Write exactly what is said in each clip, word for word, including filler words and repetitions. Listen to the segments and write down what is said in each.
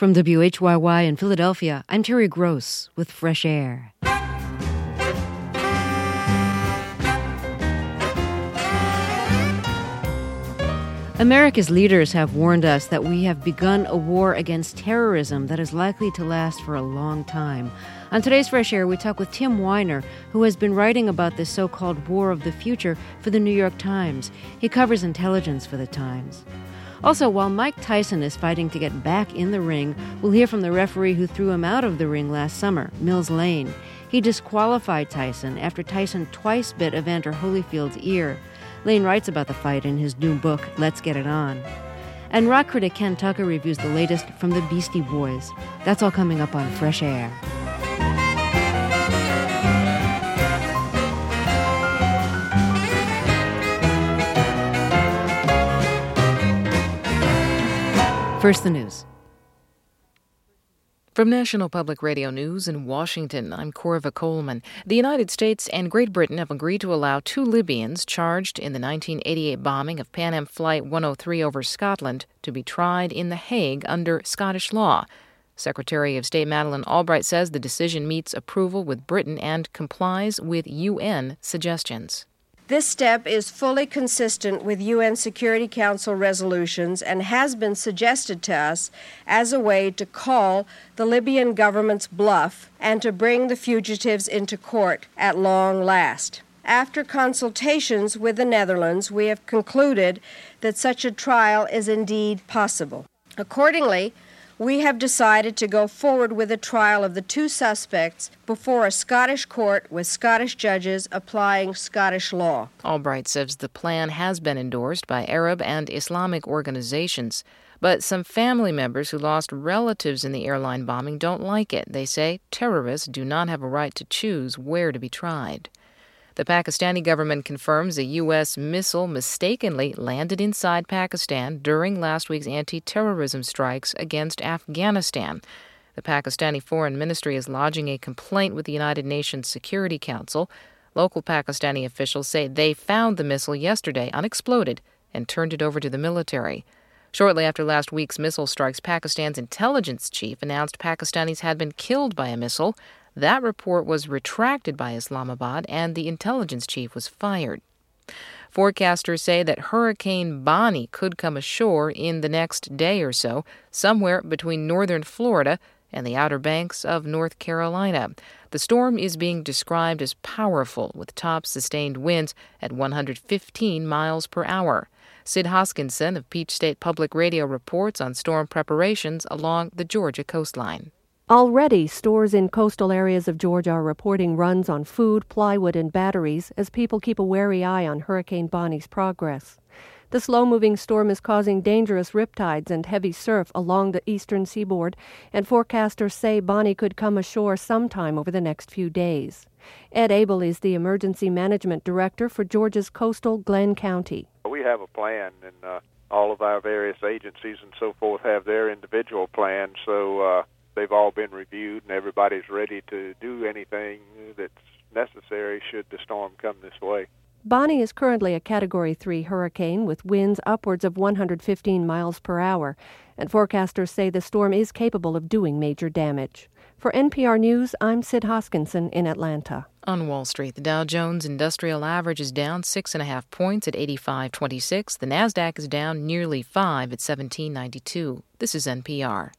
From W H Y Y in Philadelphia, I'm Terry Gross with Fresh Air. America's leaders have warned us that we have begun a war against terrorism that is likely to last for a long time. On today's Fresh Air, we talk with Tim Weiner, who has been writing about this so-called war of the future for the New York Times. He covers intelligence for the Times. Also, while Mike Tyson is fighting to get back in the ring, we'll hear from the referee who threw him out of the ring last summer, Mills Lane. He disqualified Tyson after Tyson twice bit Evander Holyfield's ear. Lane writes about the fight in his new book, Let's Get It On. And rock critic Ken Tucker reviews the latest from the Beastie Boys. That's all coming up on Fresh Air. First, the news. From National Public Radio News in Washington, I'm Corva Coleman. The United States and Great Britain have agreed to allow two Libyans charged in the nineteen eighty-eight bombing of Pan Am Flight one oh three over Scotland to be tried in The Hague under Scottish law. Secretary of State Madeleine Albright says the decision meets approval with Britain and complies with U N suggestions. This step is fully consistent with U N Security Council resolutions and has been suggested to us as a way to call the Libyan government's bluff and to bring the fugitives into court at long last. After consultations with the Netherlands, we have concluded that such a trial is indeed possible. Accordingly, we have decided to go forward with a trial of the two suspects before a Scottish court with Scottish judges applying Scottish law. Albright says the plan has been endorsed by Arab and Islamic organizations, but some family members who lost relatives in the airline bombing don't like it. They say terrorists do not have a right to choose where to be tried. The Pakistani government confirms a U S missile mistakenly landed inside Pakistan during last week's anti-terrorism strikes against Afghanistan. The Pakistani Foreign Ministry is lodging a complaint with the United Nations Security Council. Local Pakistani officials say they found the missile yesterday unexploded and turned it over to the military. Shortly after last week's missile strikes, Pakistan's intelligence chief announced Pakistanis had been killed by a missile. That report was retracted by Islamabad, and the intelligence chief was fired. Forecasters say that Hurricane Bonnie could come ashore in the next day or so, somewhere between northern Florida and the Outer Banks of North Carolina. The storm is being described as powerful, with top sustained winds at one hundred fifteen miles per hour. Sid Hoskinson of Peach State Public Radio reports on storm preparations along the Georgia coastline. Already, stores in coastal areas of Georgia are reporting runs on food, plywood, and batteries as people keep a wary eye on Hurricane Bonnie's progress. The slow-moving storm is causing dangerous riptides and heavy surf along the eastern seaboard, and forecasters say Bonnie could come ashore sometime over the next few days. Ed Abel is the Emergency Management Director for Georgia's coastal Glenn County. We have a plan, and uh, all of our various agencies and so forth have their individual plans, so uh, they've all been reviewed, and everybody's ready to do anything that's necessary should the storm come this way. Bonnie is currently a Category three hurricane with winds upwards of one hundred fifteen miles per hour, and forecasters say the storm is capable of doing major damage. For N P R News, I'm Sid Hoskinson in Atlanta. On Wall Street, the Dow Jones Industrial Average is down six and a half points at eighty-five twenty-six. The Nasdaq is down nearly five at seventeen ninety-two. This is N P R.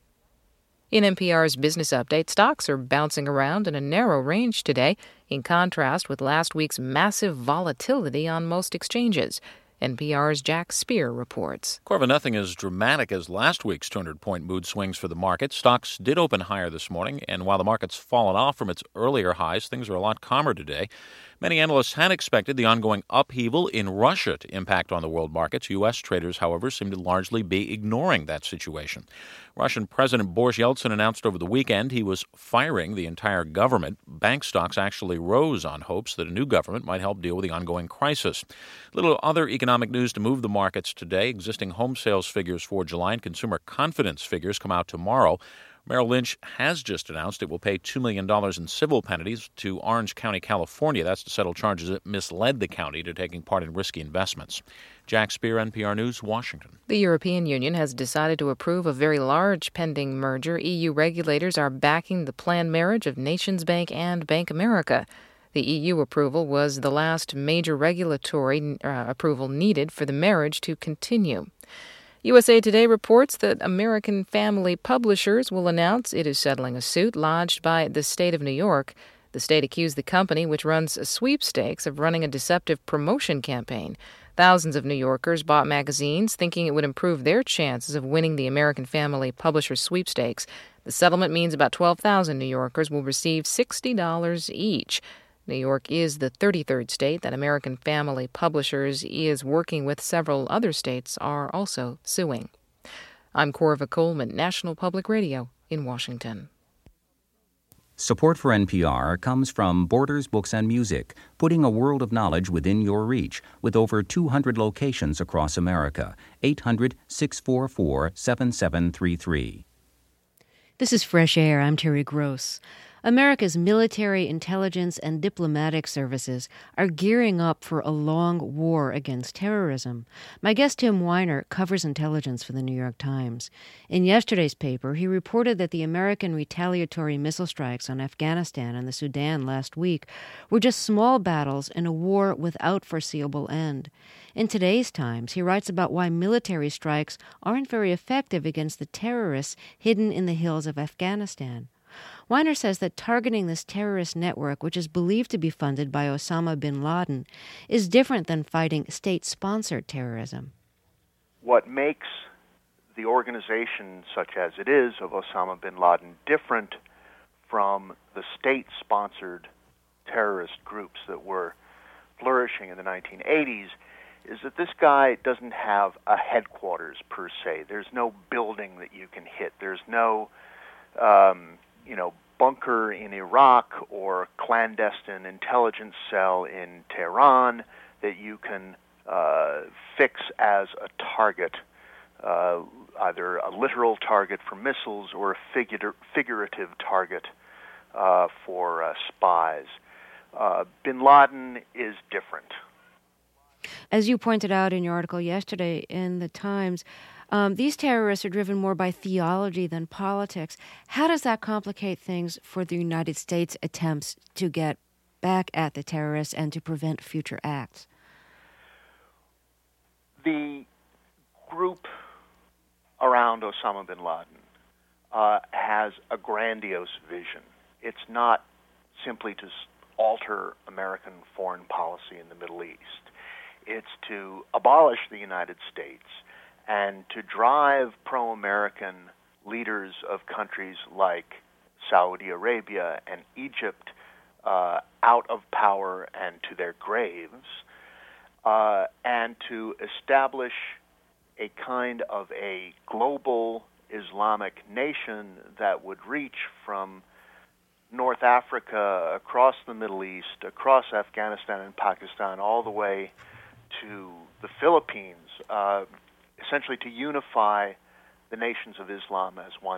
In N P R's Business Update, stocks are bouncing around in a narrow range today, in contrast with last week's massive volatility on most exchanges. N P R's Jack Spear reports. Corva, nothing as dramatic as last week's two hundred point mood swings for the market. Stocks did open higher this morning, and while the market's fallen off from its earlier highs, things are a lot calmer today. Many analysts had expected the ongoing upheaval in Russia to impact on the world markets. U S traders, however, seem to largely be ignoring that situation. Russian President Boris Yeltsin announced over the weekend he was firing the entire government. Bank stocks actually rose on hopes that a new government might help deal with the ongoing crisis. Little other economic news to move the markets today. Existing home sales figures for July and consumer confidence figures come out tomorrow. Merrill Lynch has just announced it will pay two million dollars in civil penalties to Orange County, California. That's to settle charges it misled the county into taking part in risky investments. Jack Spear, N P R News, Washington. The European Union has decided to approve a very large pending merger. E U regulators are backing the planned marriage of Nations Bank and Bank America. The E U approval was the last major regulatory uh, approval needed for the marriage to continue. U S A Today reports that American Family Publishers will announce it is settling a suit lodged by the state of New York. The state accused the company, which runs a sweepstakes, of running a deceptive promotion campaign. Thousands of New Yorkers bought magazines thinking it would improve their chances of winning the American Family Publishers sweepstakes. The settlement means about twelve thousand New Yorkers will receive sixty dollars each. New York is the thirty-third state that American Family Publishers is working with. Several other states are also suing. I'm Corva Coleman, National Public Radio in Washington. Support for N P R comes from Borders Books and Music, putting a world of knowledge within your reach with over two hundred locations across America. eight hundred, six four four, seven seven three three. This is Fresh Air. I'm Terry Gross. America's military, intelligence, and diplomatic services are gearing up for a long war against terrorism. My guest Tim Weiner covers intelligence for the New York Times. In yesterday's paper, he reported that the American retaliatory missile strikes on Afghanistan and the Sudan last week were just small battles in a war without foreseeable end. In today's Times, he writes about why military strikes aren't very effective against the terrorists hidden in the hills of Afghanistan. Weiner says that targeting this terrorist network, which is believed to be funded by Osama bin Laden, is different than fighting state-sponsored terrorism. What makes the organization, such as it is, of Osama bin Laden different from the state-sponsored terrorist groups that were flourishing in the nineteen eighties is that this guy doesn't have a headquarters per se. There's no building that you can hit. There's no um, you know, bunker in Iraq or clandestine intelligence cell in Tehran that you can uh, fix as a target, uh, either a literal target for missiles or a figura- figurative target uh, for uh, spies. Uh, bin Laden is different. As you pointed out in your article yesterday in the Times, Um, these terrorists are driven more by theology than politics. How does that complicate things for the United States' attempts to get back at the terrorists and to prevent future acts? The group around Osama bin Laden uh, has a grandiose vision. It's not simply to alter American foreign policy in the Middle East. It's to abolish the United States and to drive pro-American leaders of countries like Saudi Arabia and Egypt uh, out of power and to their graves, uh, and to establish a kind of a global Islamic nation that would reach from North Africa, across the Middle East, across Afghanistan and Pakistan, all the way to the Philippines, uh, essentially to unify the nations of Islam as one.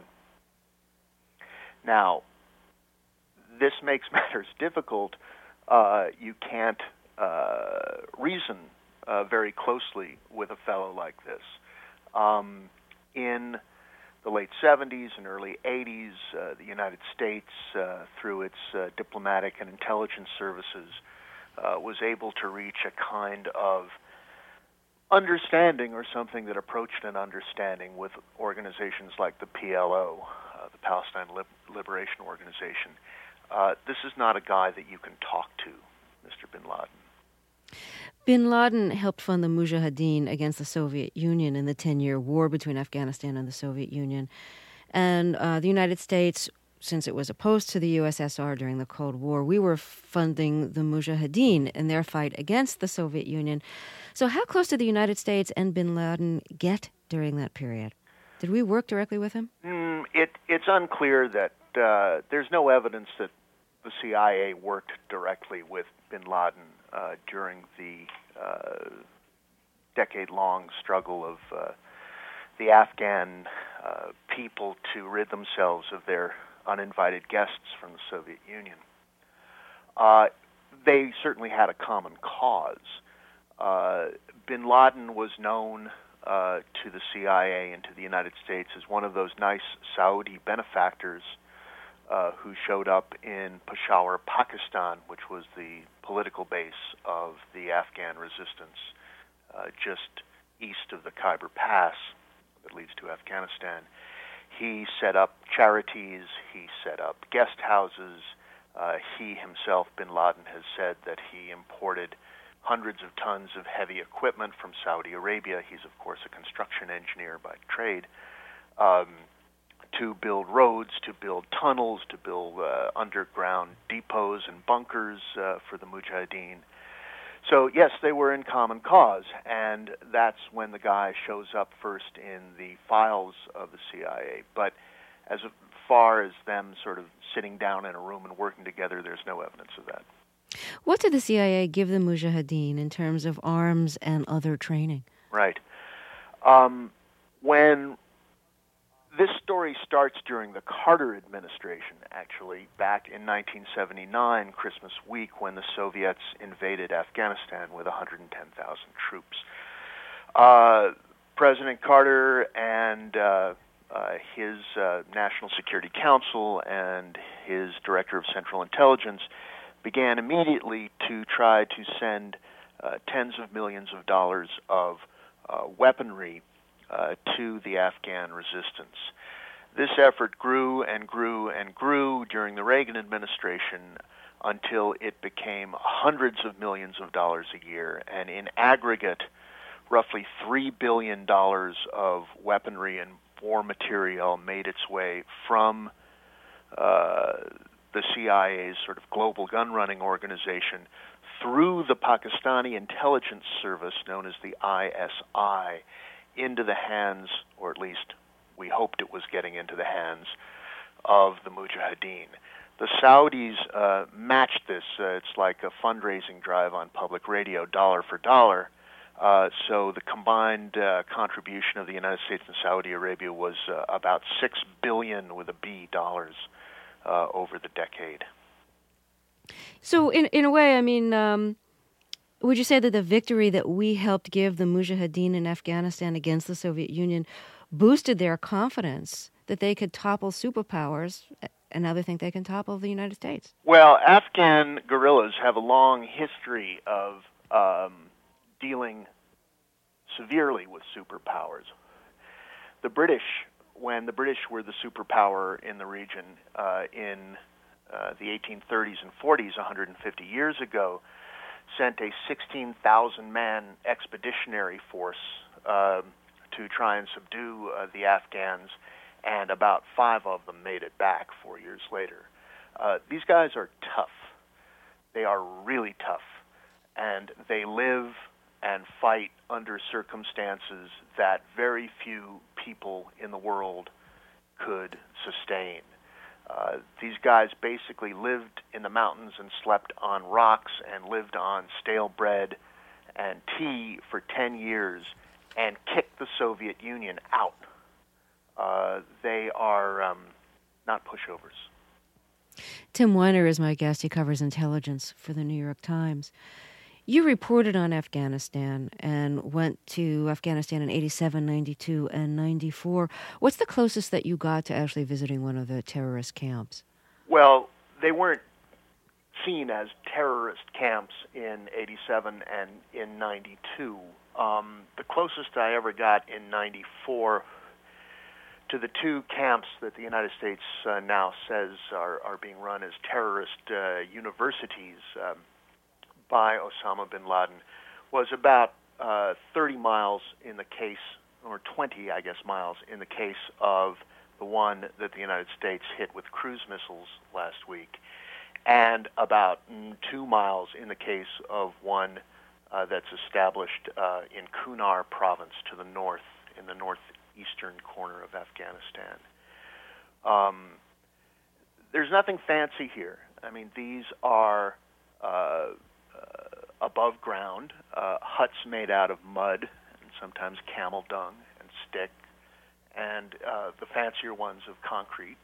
Now, this makes matters difficult. Uh, you can't uh, reason uh, very closely with a fellow like this. Um, in the late seventies and early eighties, uh, the United States, uh, through its uh, diplomatic and intelligence services, uh, was able to reach a kind of understanding, or something that approached an understanding, with organizations like the P L O, uh, the Palestine Lib- Liberation Organization. Uh, this is not a guy that you can talk to, Mister bin Laden. Bin Laden helped fund the Mujahideen against the Soviet Union in the ten-year war between Afghanistan and the Soviet Union. And uh, the United States, since it was opposed to the U S S R during the Cold War, we were funding the Mujahideen in their fight against the Soviet Union. So how close did the United States and bin Laden get during that period? Did we work directly with him? Mm, it, it's unclear that uh, there's no evidence that the C I A worked directly with bin Laden uh, during the uh, decade-long struggle of uh, the Afghan uh, people to rid themselves of their uninvited guests from the Soviet Union. Uh, they certainly had a common cause. Uh, bin Laden was known uh, to the C I A and to the United States as one of those nice Saudi benefactors uh, who showed up in Peshawar, Pakistan, which was the political base of the Afghan resistance uh, just east of the Khyber Pass that leads to Afghanistan. He set up charities, he set up guest houses. Uh, he himself, bin Laden, has said that he imported hundreds of tons of heavy equipment from Saudi Arabia. He's, of course, a construction engineer by trade, um, to build roads, to build tunnels, to build uh, underground depots and bunkers uh, for the Mujahideen. So, yes, they were in common cause, and that's when the guy shows up first in the files of the C I A. But as far as them sort of sitting down in a room and working together, there's no evidence of that. What did the C I A give the Mujahideen in terms of arms and other training? Right. Um, when this story starts during the Carter administration, actually, back in nineteen seventy-nine, Christmas week, when the Soviets invaded Afghanistan with one hundred ten thousand troops. Uh, President Carter and uh, uh, his uh, National Security Council and his Director of Central Intelligence began immediately to try to send uh, tens of millions of dollars of uh, weaponry uh, to the Afghan resistance. This effort grew and grew and grew during the Reagan administration until it became hundreds of millions of dollars a year, and in aggregate, roughly three billion dollars of weaponry and war material made its way from uh, the C I A's sort of global gun-running organization through the Pakistani intelligence service known as the I S I into the hands, or at least we hoped it was getting into the hands, of the Mujahideen. The Saudis uh, matched this. Uh, it's like a fundraising drive on public radio, dollar for dollar. Uh, so the combined uh, contribution of the United States and Saudi Arabia was uh, about six billion with a B dollars uh, over the decade. So, in in a way, I mean, um, would you say that the victory that we helped give the Mujahideen in Afghanistan against the Soviet Union boosted their confidence that they could topple superpowers, and now they think they can topple the United States? Well, Afghan guerrillas have a long history of um, dealing severely with superpowers. The British, when the British were the superpower in the region uh, in uh, the eighteen thirties and forties, one hundred fifty years ago, sent a sixteen thousand man expeditionary force uh, to try and subdue uh, the Afghans, and about five of them made it back four years later. Uh, these guys are tough. They are really tough, and they live and fight under circumstances that very few people in the world could sustain. Uh, these guys basically lived in the mountains and slept on rocks and lived on stale bread and tea for ten years and kicked the Soviet Union out. Uh, they are um, not pushovers. Tim Weiner is my guest. He covers intelligence for the New York Times. You reported on Afghanistan and went to Afghanistan in eighty-seven, ninety-two, and ninety-four. What's the closest that you got to actually visiting one of the terrorist camps? Well, they weren't seen as terrorist camps in eighty-seven and in ninety-two. Um, the closest I ever got in ninety-four to the two camps that the United States uh, now says are, are being run as terrorist uh, universities um, by Osama bin Laden was about uh, thirty miles in the case, or twenty, I guess, miles in the case of the one that the United States hit with cruise missiles last week, and about mm, two miles in the case of one uh, that's established uh, in Kunar province to the north, in the northeastern corner of Afghanistan. Um, there's nothing fancy here. I mean, these are uh, uh, above ground uh, huts made out of mud and sometimes camel dung and stick and uh, the fancier ones of concrete.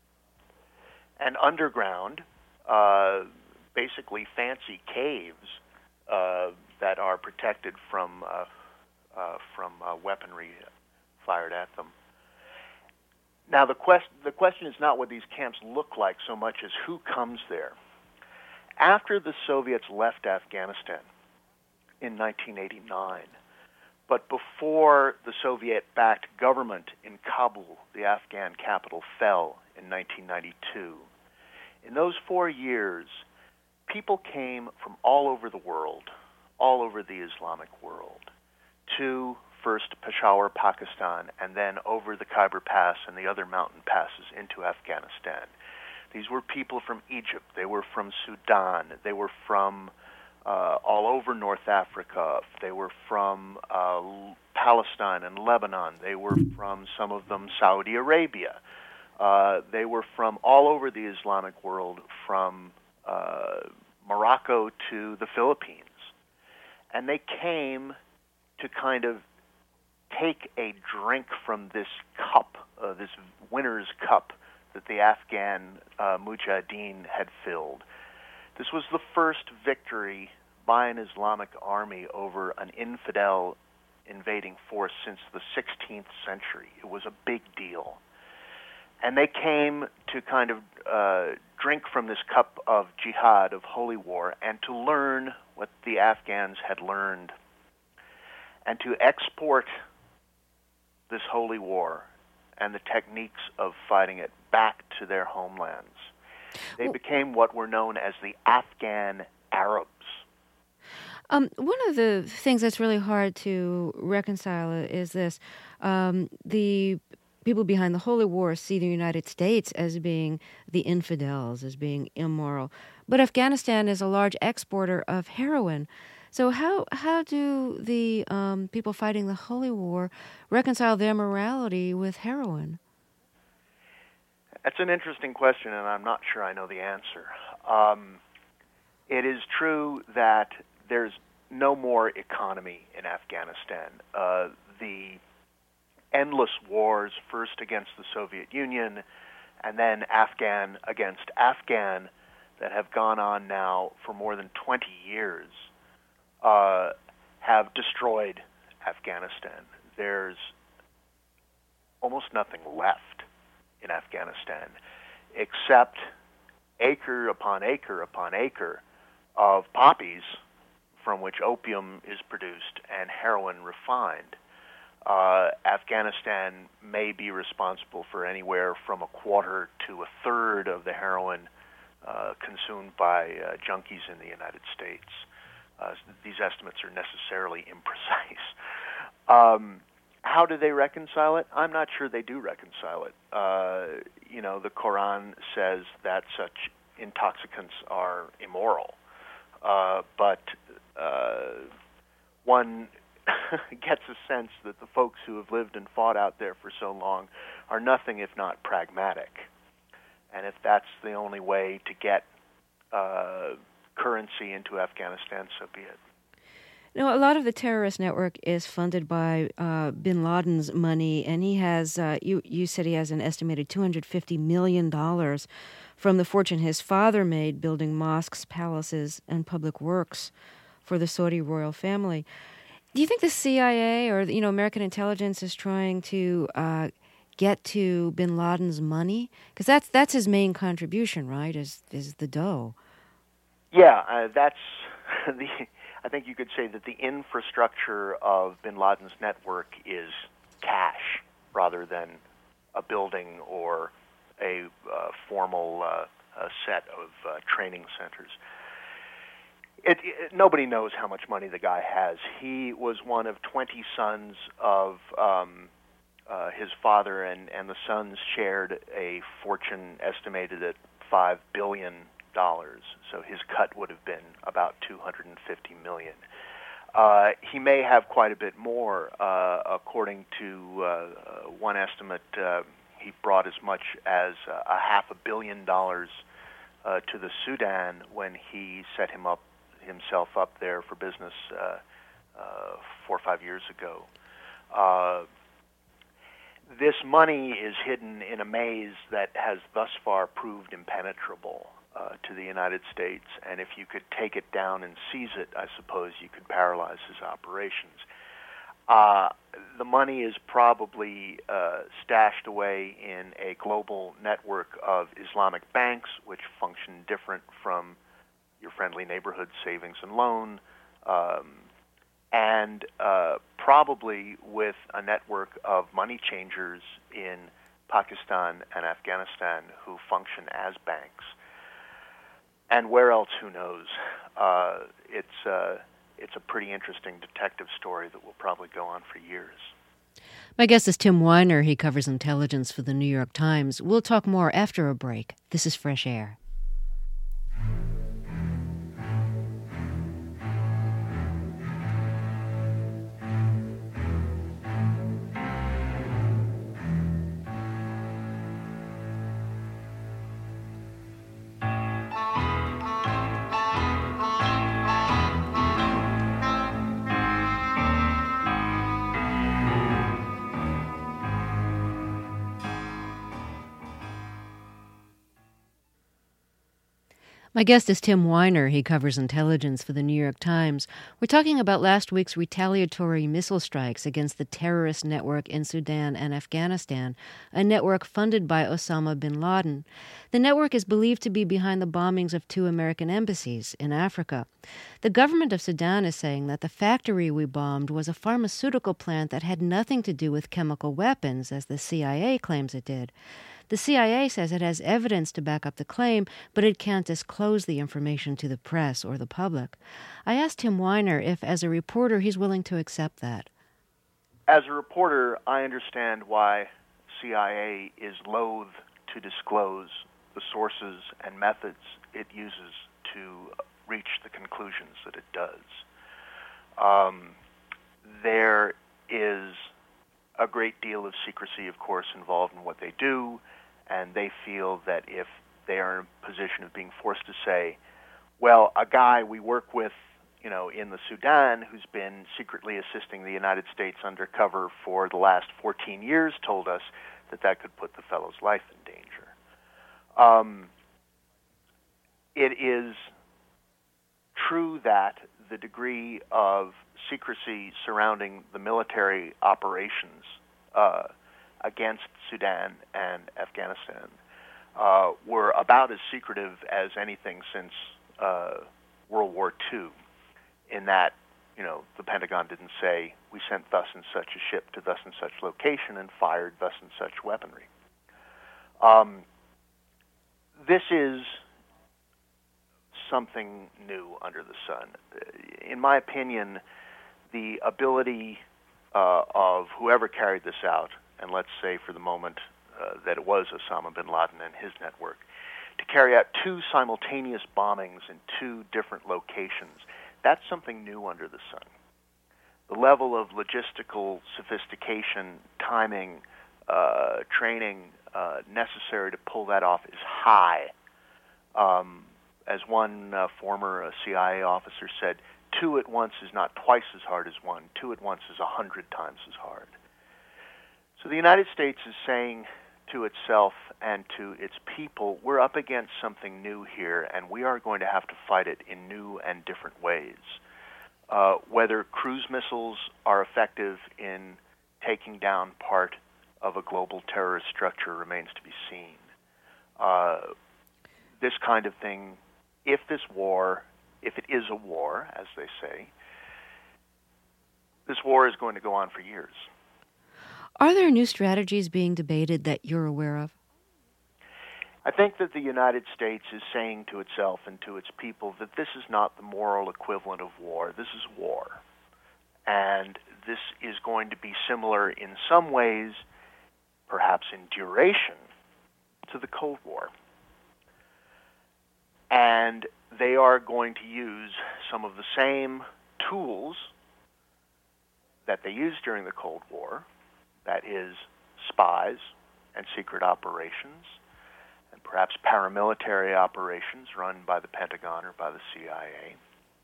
And underground, uh, basically fancy caves uh, that are protected from uh, uh, from uh, weaponry fired at them. Now, the, quest- the question is not what these camps look like so much as who comes there. After the Soviets left Afghanistan in nineteen eighty-nine, but before the Soviet-backed government in Kabul, the Afghan capital, fell in nineteen ninety-two, in those four years, people came from all over the world, all over the Islamic world, to first Peshawar, Pakistan, and then over the Khyber Pass and the other mountain passes into Afghanistan. These were people from Egypt. They were from Sudan. They were from uh, all over North Africa. They were from uh, Palestine and Lebanon. They were from, some of them, Saudi Arabia. Uh, they were from all over the Islamic world, from uh, Morocco to the Philippines. And they came to kind of take a drink from this cup, uh, this winner's cup that the Afghan uh, Mujahideen had filled. This was the first victory by an Islamic army over an infidel invading force since the sixteenth century. It was a big deal. And they came to kind of uh, drink from this cup of jihad, of holy war, and to learn what the Afghans had learned, and to export this holy war and the techniques of fighting it back to their homelands. They became what were known as the Afghan Arabs. Um, one of the things that's really hard to reconcile is this. Um, the people behind the Holy War see the United States as being the infidels, as being immoral. But Afghanistan is a large exporter of heroin. So how how do the um, people fighting the Holy War reconcile their morality with heroin? That's an interesting question, and I'm not sure I know the answer. Um, it is true that there's no more economy in Afghanistan. Uh, the endless wars, first against the Soviet Union, and then Afghan against Afghan, that have gone on now for more than twenty years, uh, have destroyed Afghanistan. There's almost nothing left in Afghanistan except acre upon acre upon acre of poppies from which opium is produced and heroin refined. Uh, Afghanistan may be responsible for anywhere from a quarter to a third of the heroin uh, consumed by uh, junkies in the United States. Uh, these estimates are necessarily imprecise. Um, how do they reconcile it? I'm not sure they do reconcile it. Uh, you know, the Quran says that such intoxicants are immoral, uh, but uh, one gets a sense that the folks who have lived and fought out there for so long are nothing if not pragmatic. And if that's the only way to get uh, currency into Afghanistan, so be it. Now, a lot of the terrorist network is funded by uh, bin Laden's money, and he has, uh, you, you said he has an estimated two hundred fifty million dollars from the fortune his father made building mosques, palaces, and public works for the Saudi royal family. Do you think the C I A or, you know, American intelligence is trying to uh, get to bin Laden's money? Because that's that's his main contribution, right, is is the dough. Yeah, uh, that's the... I think you could say that the infrastructure of bin Laden's network is cash rather than a building or a uh, formal uh, a set of uh, training centers. It, it, nobody knows how much money the guy has. He was one of twenty sons of um, uh, his father, and, and the sons shared a fortune estimated at five billion dollars. So his cut would have been about two hundred fifty million dollars. Uh, he may have quite a bit more. Uh, according to uh, one estimate, uh, he brought as much as uh, a half a billion dollars uh, to the Sudan when he set him up himself up there for business uh, uh, four or five years ago. Uh, this money is hidden in a maze that has thus far proved impenetrable uh, to the United States, and if you could take it down and seize it, I suppose you could paralyze his operations. Uh, the money is probably uh, stashed away in a global network of Islamic banks, which function different from your friendly neighborhood savings and loan, um, and uh, probably with a network of money changers in Pakistan and Afghanistan who function as banks. And where else, who knows? Uh, it's... Uh, It's a pretty interesting detective story that will probably go on for years. My guest is Tim Weiner. He covers intelligence for the New York Times. We'll talk more after a break. This is Fresh Air. My guest is Tim Weiner. He covers intelligence for the New York Times. We're talking about last week's retaliatory missile strikes against the terrorist network in Sudan and Afghanistan, a network funded by Osama bin Laden. The network is believed to be behind the bombings of two American embassies in Africa. The government of Sudan is saying that the factory we bombed was a pharmaceutical plant that had nothing to do with chemical weapons, as the C I A claims it did. The C I A says it has evidence to back up the claim, but it can't disclose the information to the press or the public. I asked Tim Weiner if, as a reporter, he's willing to accept that. As a reporter, I understand why C I A is loath to disclose the sources and methods it uses to reach the conclusions that it does. Um, there is a great deal of secrecy, of course, involved in what they do, and they feel that if they are in a position of being forced to say, well, a guy we work with, you know, in the Sudan who's been secretly assisting the United States undercover for the last fourteen years told us that that could put the fellow's life in danger. Um, it is true that the degree of secrecy surrounding the military operations uh, against Sudan and Afghanistan uh, were about as secretive as anything since uh, World War Two, in that, you know, the Pentagon didn't say, we sent thus and such a ship to thus and such location and fired thus and such weaponry. Um, this is something new under the sun. In my opinion, the ability uh, of whoever carried this out, and let's say for the moment uh, that it was Osama bin Laden and his network, to carry out two simultaneous bombings in two different locations, that's something new under the sun. The level of logistical sophistication, timing, uh, training uh, necessary to pull that off is high. Um, as one uh, former uh, C I A officer said, two at once is not twice as hard as one. Two at once is a hundred times as hard. So the United States is saying to itself and to its people, we're up against something new here, and we are going to have to fight it in new and different ways. Uh, whether cruise missiles are effective in taking down part of a global terrorist structure remains to be seen. Uh, this kind of thing, if this war, if it is a war, as they say, this war is going to go on for years. Are there new strategies being debated that you're aware of? I think that the United States is saying to itself and to its people that this is not the moral equivalent of war. This is war. And this is going to be similar in some ways, perhaps in duration, to the Cold War. And they are going to use some of the same tools that they used during the Cold War, that is, spies and secret operations, and perhaps paramilitary operations run by the Pentagon or by the C I A.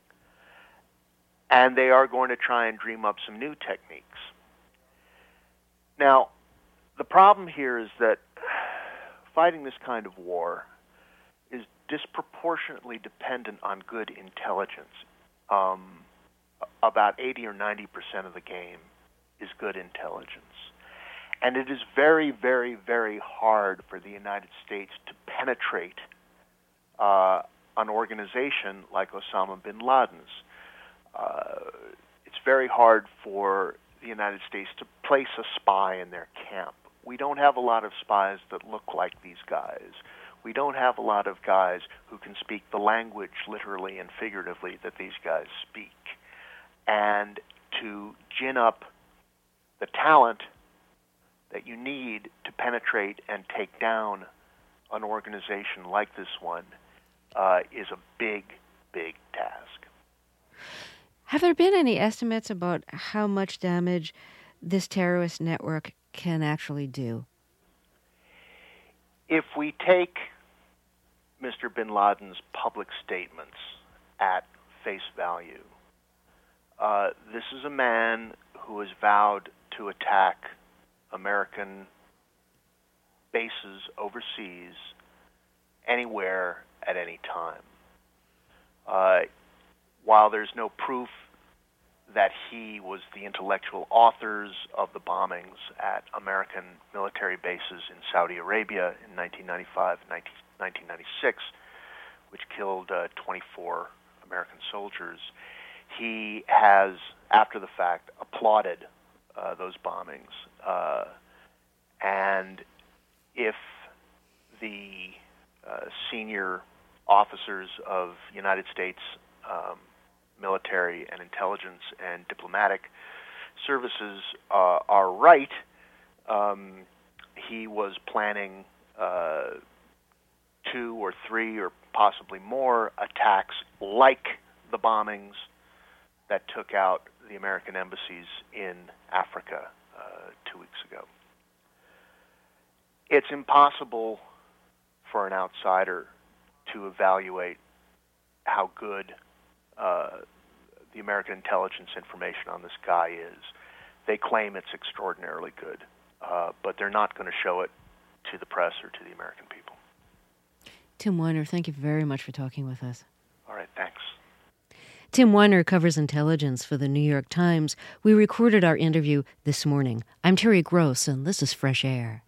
And they are going to try and dream up some new techniques. Now, the problem here is that fighting this kind of war is disproportionately dependent on good intelligence. Um, about eighty or ninety percent of the game is good intelligence. And it is very, very, very hard for the United States to penetrate uh, an organization like Osama bin Laden's. Uh, it's very hard for the United States to place a spy in their camp. We don't have a lot of spies that look like these guys. We don't have a lot of guys who can speak the language literally and figuratively that these guys speak. And to gin up the talent that you need to penetrate and take down an organization like this one uh, is a big, big task. Have there been any estimates about how much damage this terrorist network can actually do? If we take Mister bin Laden's public statements at face value, uh, this is a man who has vowed to attack American bases overseas anywhere at any time. Uh, while there's no proof that he was the intellectual authors of the bombings at American military bases in Saudi Arabia in nineteen ninety-five and nineteen ninety-six, which killed uh, twenty-four American soldiers, he has, after the fact, applauded uh, those bombings. Uh, and if the uh, senior officers of United States um, military and intelligence and diplomatic services uh, are right, um, he was planning uh, two or three or possibly more attacks like the bombings that took out the American embassies in Africa uh, two weeks ago. It's impossible for an outsider to evaluate how good uh, the American intelligence information on this guy is. They claim it's extraordinarily good, uh, but they're not going to show it to the press or to the American people. Tim Weiner, thank you very much for talking with us. All right, thanks. Tim Weiner covers intelligence for the New York Times. We recorded our interview this morning. I'm Terry Gross, and this is Fresh Air.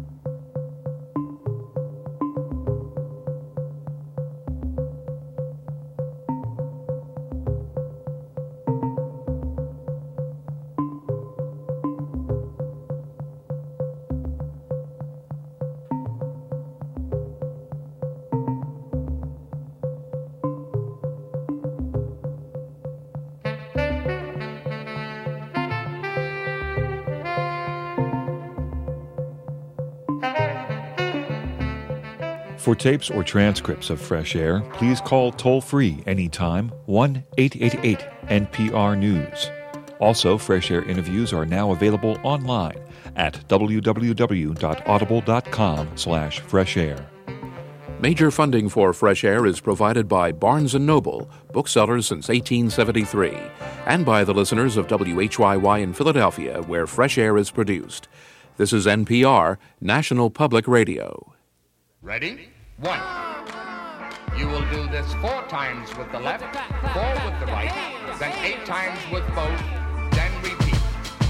For tapes or transcripts of Fresh Air, please call toll-free anytime one eight eight eight N P R News. Also, Fresh Air interviews are now available online at w w w dot audible dot com slash fresh air. Major funding for Fresh Air is provided by Barnes and Noble, booksellers since eighteen seventy-three, and by the listeners of W H Y Y in Philadelphia, where Fresh Air is produced. This is N P R, National Public Radio. Ready? One. You will do this four times with the left, four with the right, then eight times with both, then repeat.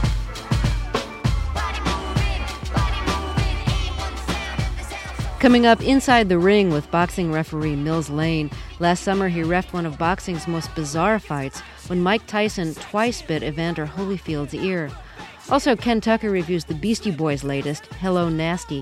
Coming up, Inside the Ring with boxing referee Mills Lane. Last summer, he reffed one of boxing's most bizarre fights when Mike Tyson twice bit Evander Holyfield's ear. Also, Ken Tucker reviews the Beastie Boys' latest, Hello Nasty.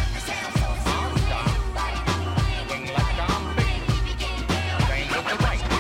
Right.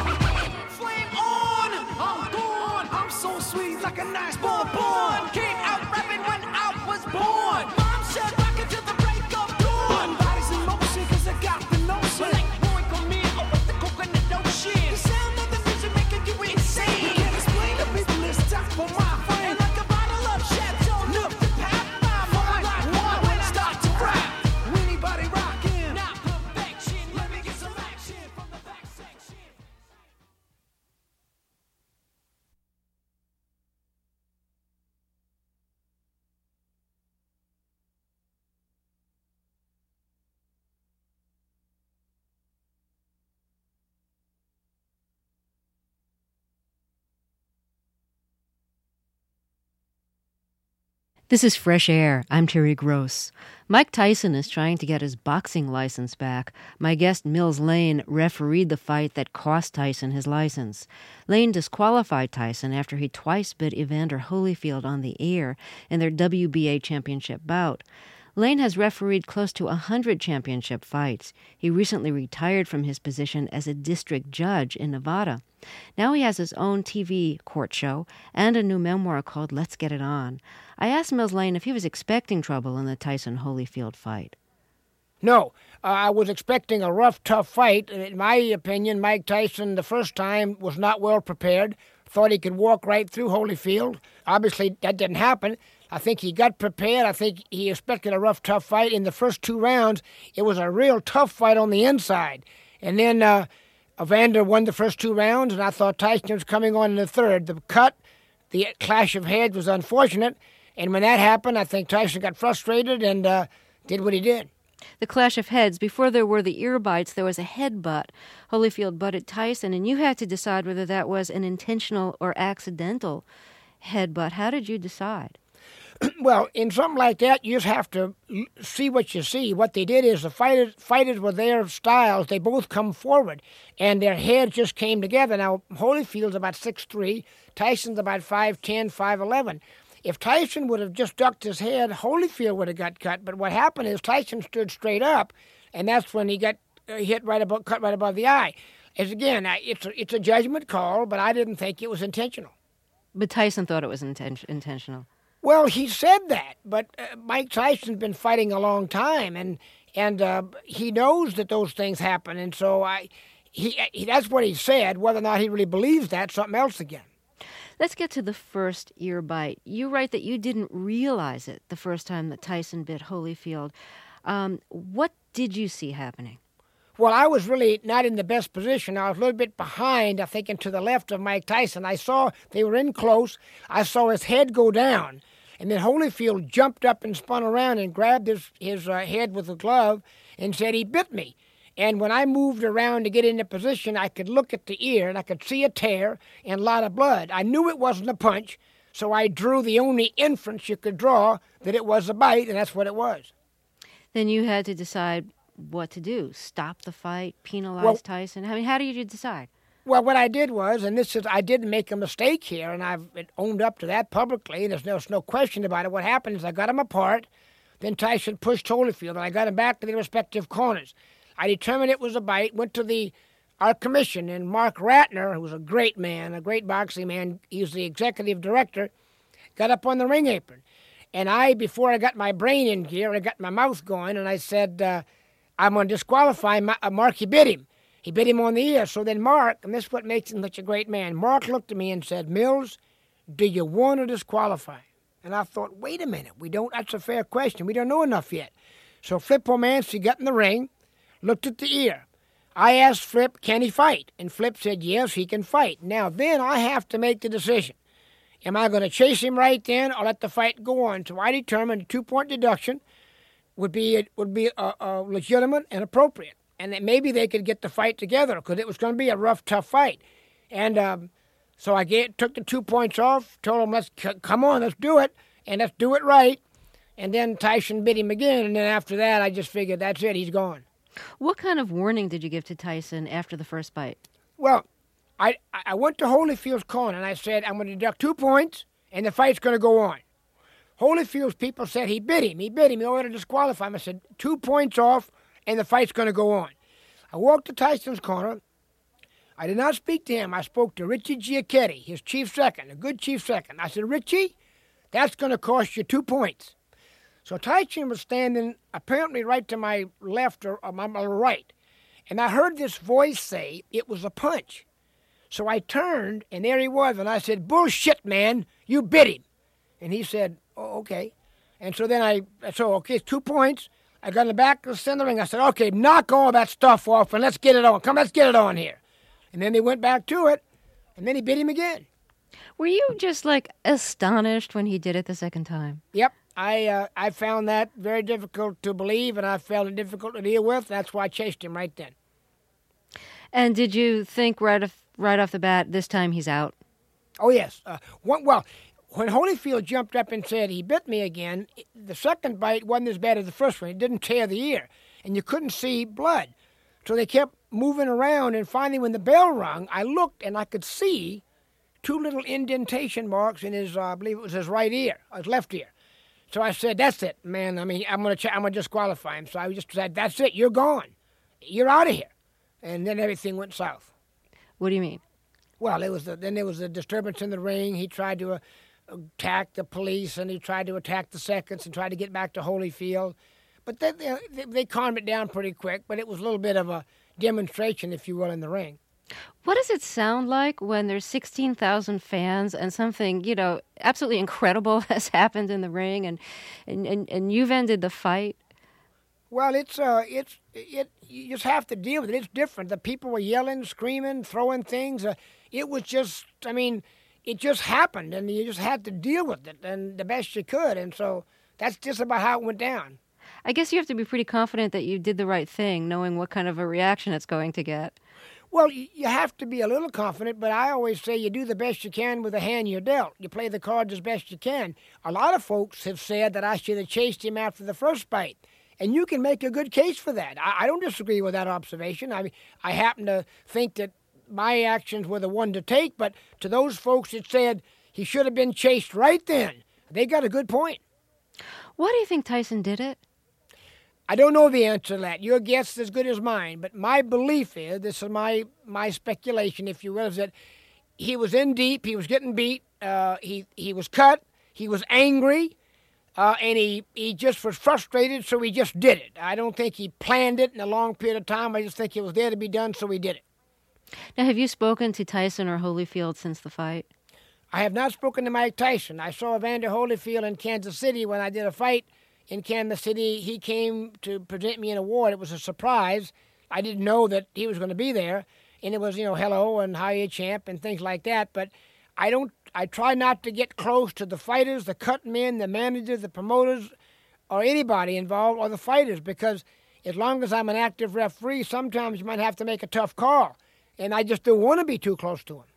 This is Fresh Air. I'm Terry Gross. Mike Tyson is trying to get his boxing license back. My guest, Mills Lane, refereed the fight that cost Tyson his license. Lane disqualified Tyson after he twice bit Evander Holyfield on the ear in their W B A championship bout. Lane has refereed close to one hundred championship fights. He recently retired from his position as a district judge in Nevada. Now he has his own T V court show and a new memoir called Let's Get It On. I asked Mills Lane if he was expecting trouble in the Tyson-Holyfield fight. No, uh, I was expecting a rough, tough fight. In my opinion, Mike Tyson the first time was not well prepared, thought he could walk right through Holyfield. Obviously, that didn't happen. I think he got prepared. I think he expected a rough, tough fight. In the first two rounds, it was a real tough fight on the inside. And then uh, Evander won the first two rounds, and I thought Tyson was coming on in the third. The cut, the clash of heads was unfortunate. And when that happened, I think Tyson got frustrated and uh, did what he did. The clash of heads, before there were the ear bites, there was a head butt. Holyfield butted Tyson, and you had to decide whether that was an intentional or accidental head butt. How did you decide? Well, in something like that, you just have to see what you see. What they did is the fighters, fighters with their styles, they both come forward, and their heads just came together. Now, Holyfield's about six three, Tyson's about five ten, five eleven. If Tyson would have just ducked his head, Holyfield would have got cut. But what happened is Tyson stood straight up, and that's when he got uh, hit right above, cut right above the eye. As again, it's a, it's a judgment call, but I didn't think it was intentional. But Tyson thought it was inten- intentional. Well, he said that, but uh, Mike Tyson's been fighting a long time, and and uh, he knows that those things happen, and so I, he, he that's what he said. Whether or not he really believes that, something else again. Let's get to the first ear bite. You write that you didn't realize it the first time that Tyson bit Holyfield. Um, what did you see happening? Well, I was really not in the best position. I was a little bit behind, I think, and to the left of Mike Tyson. I saw they were in close. I saw his head go down. And then Holyfield jumped up and spun around and grabbed his, his uh, head with a glove and said he bit me. And when I moved around to get into position, I could look at the ear and I could see a tear and a lot of blood. I knew it wasn't a punch, so I drew the only inference you could draw that it was a bite, and that's what it was. Then you had to decide what to do. Stop the fight, penalize well, Tyson. I mean, how did you decide? Well, what I did was, and this is, I did make a mistake here, and I've owned up to that publicly, and there's no, there's no question about it. What happened is I got them apart, then Tyson pushed Holyfield, and I got them back to their respective corners. I determined it was a bite, went to the our commission, and Mark Ratner, who was a great man, a great boxing man, he was the executive director, got up on the ring apron. And I, before I got my brain in gear, I got my mouth going, and I said, uh, I'm going to disqualify my, uh, Mark. He bit him. He bit him on the ear. So then Mark, and this is what makes him such a great man, Mark looked at me and said, Mills, do you want to disqualify? And I thought, wait a minute, we don't. That's a fair question. We don't know enough yet. So Flip Romanski got in the ring, looked at the ear. I asked Flip, can he fight? And Flip said, yes, he can fight. Now, then I have to make the decision. Am I going to chase him right then or let the fight go on? So I determined a two-point deduction would be would be uh, uh, legitimate and appropriate, and that maybe they could get the fight together because it was going to be a rough, tough fight. And um, so I gave, took the two points off, told him, let's c- come on, let's do it, and let's do it right. And then Tyson bit him again, and then after that, I just figured that's it, he's gone. What kind of warning did you give to Tyson after the first bite? Well, I, I went to Holyfield's corner, and I said, I'm going to deduct two points, and the fight's going to go on. Holyfield's people said he bit him. He bit him. He ordered to disqualify him. I said, two points off, and the fight's going to go on. I walked to Tyson's corner. I did not speak to him. I spoke to Richie Giacchetti, his chief second, a good chief second. I said, Richie, that's going to cost you two points. So Tyson was standing apparently right to my left or, or my, my right, and I heard this voice say it was a punch. So I turned, and there he was, and I said, bullshit, man, you bit him. And he said, oh, okay. And so then I, so, okay, two points. I got in the back of the center ring. I said, okay, knock all that stuff off, and let's get it on. Come, let's get it on here. And then they went back to it, and then he bit him again. Were you just, like, astonished when he did it the second time? Yep. I uh, I found that very difficult to believe, and I found it difficult to deal with. That's why I chased him right then. And did you think right off, right off the bat, this time he's out? Oh, yes. Uh, one, well, when Holyfield jumped up and said he bit me again, the second bite wasn't as bad as the first one. It didn't tear the ear, and you couldn't see blood. So they kept moving around, and finally when the bell rung, I looked and I could see two little indentation marks in his, uh, I believe it was his right ear, his left ear. So I said, that's it, man. I mean, I'm going to I'm gonna disqualify him. So I just said, that's it, you're gone. You're out of here. And then everything went south. What do you mean? Well, it was the, then there was a disturbance in the ring. He tried to uh, attack the police, and he tried to attack the seconds and tried to get back to Holyfield. But they, they, they calmed it down pretty quick, but it was a little bit of a demonstration, if you will, in the ring. What does it sound like when there's sixteen thousand fans and something, you know, absolutely incredible has happened in the ring, and and, and, and you've ended the fight? Well, it's uh, it's it. You just have to deal with it. It's different. The people were yelling, screaming, throwing things. Uh, it was just, I mean, it just happened, and you just had to deal with it, and the best you could. And so that's just about how it went down. I guess you have to be pretty confident that you did the right thing, knowing what kind of a reaction it's going to get. Well, you have to be a little confident, but I always say you do the best you can with the hand you're dealt. You play the cards as best you can. A lot of folks have said that I should have chased him after the first bite, and you can make a good case for that. I, I don't disagree with that observation. I mean, I happen to think that my actions were the one to take, but to those folks that said he should have been chased right then, they got a good point. Why do you think Tyson did it? I don't know the answer to that. Your guess is as good as mine. But my belief is, this is my, my speculation, if you will, is that he was in deep, he was getting beat, uh, he, he was cut, he was angry, uh, and he, he just was frustrated, so he just did it. I don't think he planned it in a long period of time. I just think it was there to be done, so he did it. Now, have you spoken to Tyson or Holyfield since the fight? I have not spoken to Mike Tyson. I saw Evander Holyfield in Kansas City when I did a fight. In Kansas City, he came to present me an award. It was a surprise. I didn't know that he was going to be there. And it was, you know, hello and how you champ and things like that. But I don't, I try not to get close to the fighters, the cut men, the managers, the promoters, or anybody involved, or the fighters, because as long as I'm an active referee, sometimes you might have to make a tough call. And I just don't want to be too close to them.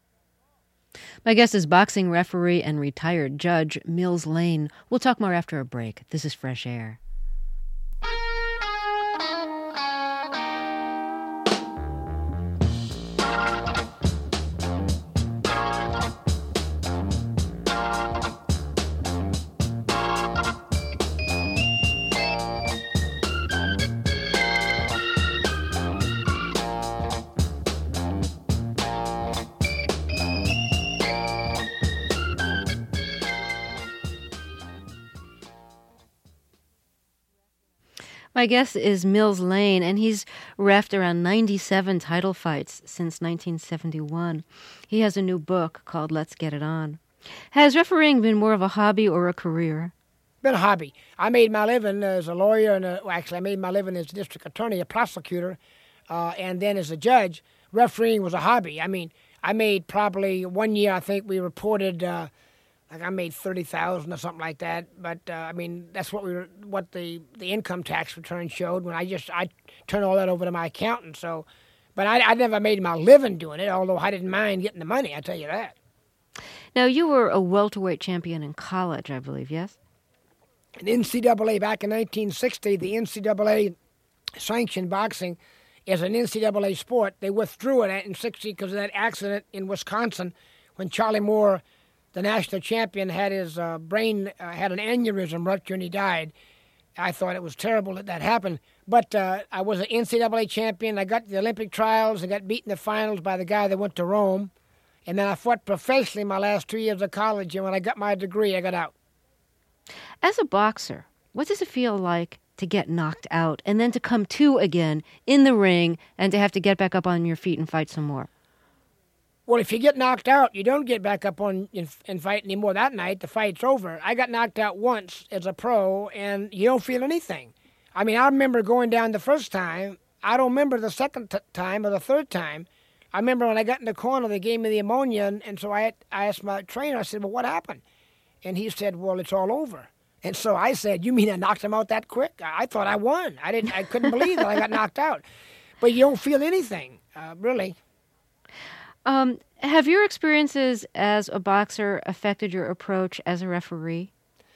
My guest is boxing referee and retired judge Mills Lane. We'll talk more after a break. This is Fresh Air. My guest is Mills Lane, and he's reffed around ninety-seven title fights since nineteen seventy-one. He has a new book called Let's Get It On. Has refereeing been more of a hobby or a career? Been a hobby. I made my living as a lawyer, and a, well, actually I made my living as a district attorney, a prosecutor, uh, and then as a judge. Refereeing was a hobby. I mean, I made probably one year, I think we reported... Uh, Like I made thirty thousand or something like that, but uh, I mean that's what we were, what the, the income tax return showed. When I just I turned all that over to my accountant. So, but I, I never made my living doing it. Although I didn't mind getting the money, I tell you that. Now you were a welterweight champion in college, I believe, yes? In N C double A back in nineteen sixty, the N C double A sanctioned boxing as an N C double A sport. They withdrew it in sixty because of that accident in Wisconsin when Charlie Moore, the national champion, had his uh, brain, uh, had an aneurysm rupture and he died. I thought it was terrible that that happened. But uh, I was an N C double A champion. I got to the Olympic trials and got beaten in the finals by the guy that went to Rome. And then I fought professionally my last two years of college, and when I got my degree, I got out. As a boxer, what does it feel like to get knocked out and then to come to again in the ring and to have to get back up on your feet and fight some more? Well, if you get knocked out, you don't get back up on and fight anymore that night. The fight's over. I got knocked out once as a pro, and you don't feel anything. I mean, I remember going down the first time. I don't remember the second t- time or the third time. I remember when I got in the corner, they gave me the ammonia, and, and so I, had, I asked my trainer, I said, well, what happened? And he said, well, it's all over. And so I said, you mean I knocked him out that quick? I, I thought I won. I didn't. I couldn't believe that I got knocked out. But you don't feel anything, uh, really. Um, have your experiences as a boxer affected your approach as a referee?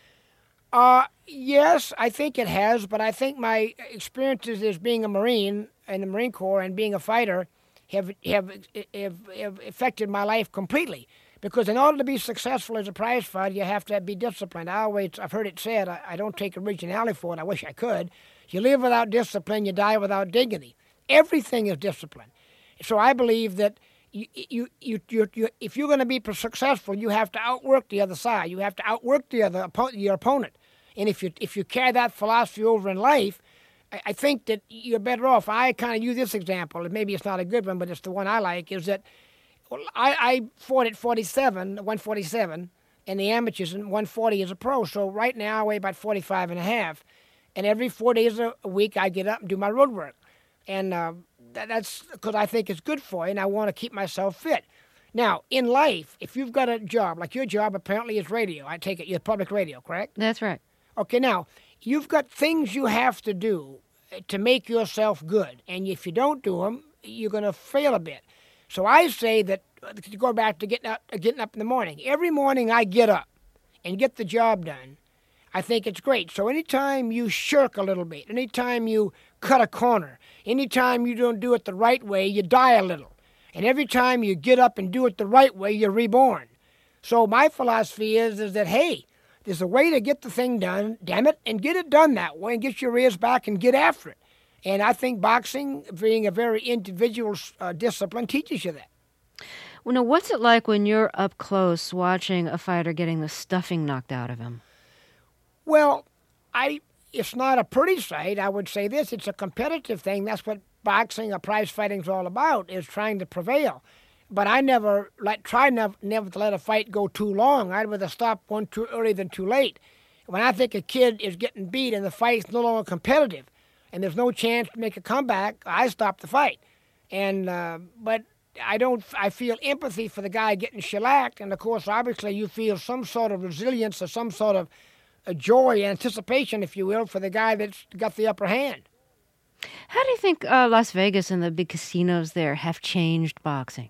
Uh, yes, I think it has, but I think my experiences as being a Marine in the Marine Corps and being a fighter have, have, have, have affected my life completely. Because in order to be successful as a prize fighter, you have to be disciplined. I always, I've heard it said, I, I don't take originality for it, I wish I could. You live without discipline, you die without dignity. Everything is discipline. So I believe that you, you, you, you, you, if you're going to be successful, you have to outwork the other side. You have to outwork the other your opponent. And if you if you carry that philosophy over in life, I, I think that you're better off. I kind of use this example, and maybe it's not a good one, but it's the one I like, is that well, I, I fought at forty-seven, one forty-seven, in the amateurs, and one forty as a pro. So right now I weigh about forty-five and a half. And every four days a week I get up and do my road work. And uh, that, that's because I think it's good for you, and I want to keep myself fit. Now, in life, if you've got a job, like your job apparently is radio, I take it, you're public radio, correct? That's right. Okay, now, you've got things you have to do to make yourself good. And if you don't do them, you're going to fail a bit. So I say that, to go back to getting up, getting up in the morning, every morning I get up and get the job done, I think it's great. So anytime you shirk a little bit, anytime you cut a corner, anytime you don't do it the right way, you die a little. And every time you get up and do it the right way, you're reborn. So my philosophy is, is that, hey, there's a way to get the thing done, damn it, and get it done that way and get your ears back and get after it. And I think boxing, being a very individual uh, discipline, teaches you that. Well, now, what's it like when you're up close watching a fighter getting the stuffing knocked out of him? Well, I it's not a pretty sight. I would say this. It's a competitive thing. That's what boxing or prize fighting is all about, is trying to prevail. But I never like try never, never to let a fight go too long. I'd rather stop one too early than too late. When I think a kid is getting beat and the fight's no longer competitive and there's no chance to make a comeback, I stop the fight. And uh, but I don't. I feel empathy for the guy getting shellacked, and of course, obviously, you feel some sort of resilience or some sort of a joy, anticipation, if you will, for the guy that's got the upper hand. How do you think uh, Las Vegas and the big casinos there have changed boxing?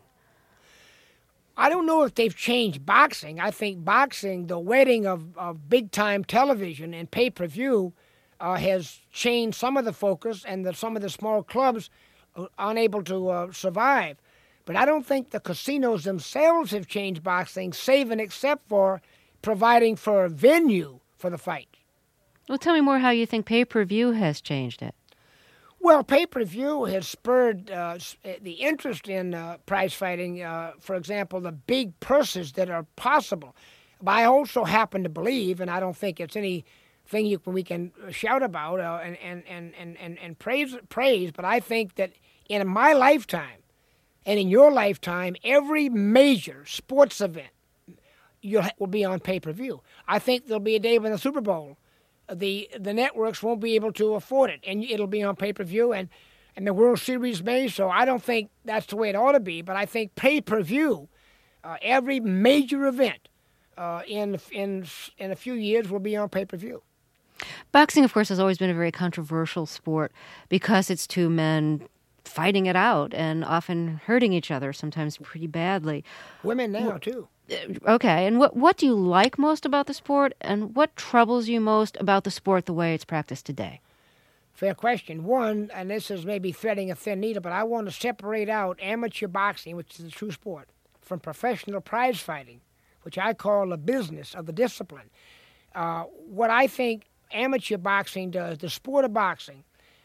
I don't know if they've changed boxing. I think boxing, the wedding of, of big-time television and pay-per-view, uh, has changed some of the focus, and the, some of the small clubs are unable to uh, survive. But I don't think the casinos themselves have changed boxing, save and except for providing for a venue for the fight. Well, tell me more how you think pay-per-view has changed it. Well, pay-per-view has spurred uh, the interest in uh, prize fighting. Uh, for example, the big purses that are possible. But I also happen to believe, and I don't think it's anything you can, we can shout about uh, and, and, and, and, and, and praise, praise, but I think that in my lifetime and in your lifetime, every major sports event you'll, will be on pay-per-view. I think there'll be a day when the Super Bowl, the the networks won't be able to afford it, and it'll be on pay-per-view, and, and the World Series may, so I don't think that's the way it ought to be, but I think pay-per-view, uh, every major event uh, in, in, in a few years will be on pay-per-view. Boxing, of course, has always been a very controversial sport because it's two men fighting it out and often hurting each other, sometimes pretty badly. Women now, too. Okay, and what what do you like most about the sport, and what troubles you most about the sport the way it's practiced today? Fair question. One, and this is maybe threading a thin needle, but I want to separate out amateur boxing, which is a true sport, from professional prize fighting, which I call the business of the discipline. Uh, what I think amateur boxing does, the sport of boxing,